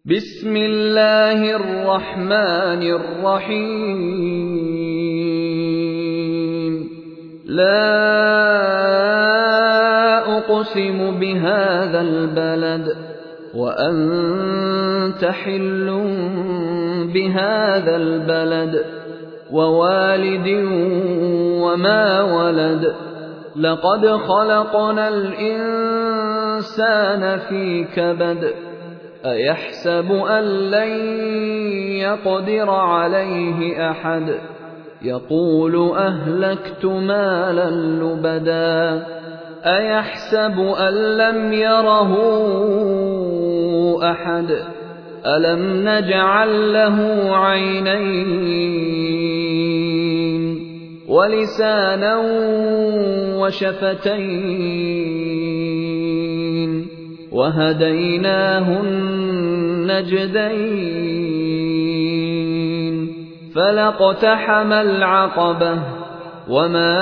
بسم الله الرحمن الرحيم لا أقسم بهذا البلد وأنت حل بهذا البلد ووالد وما ولد لقد خلقنا الإنسان في كبد أيحسب أن لن يقدر عليه أحد يقول أهلكت مالا لبدا أيحسب أن لم يره أحد ألم نجعل له عينين ولسانا وشفتين وهديناه النجدين فلاقتحم العقبة وما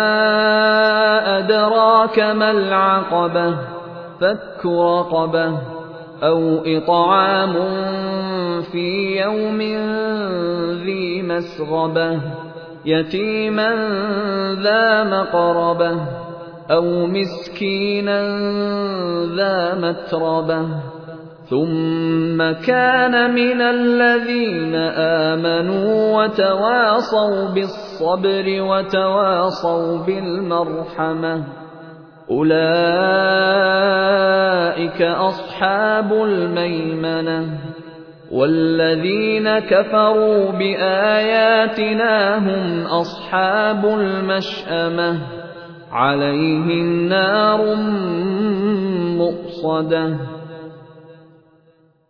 أدراك ما العقبة فك رقبة أو إطعام في يوم ذي مسغبة يتيما ذا مقربة أو مسكينا ذا متربة ثم كان من الذين آمنوا وتواصوا بالصبر وتواصوا بالمرحمة أولئك أصحاب الميمنة والذين كفروا بآياتنا هم أصحاب المشأمة عليهم نار مؤصدة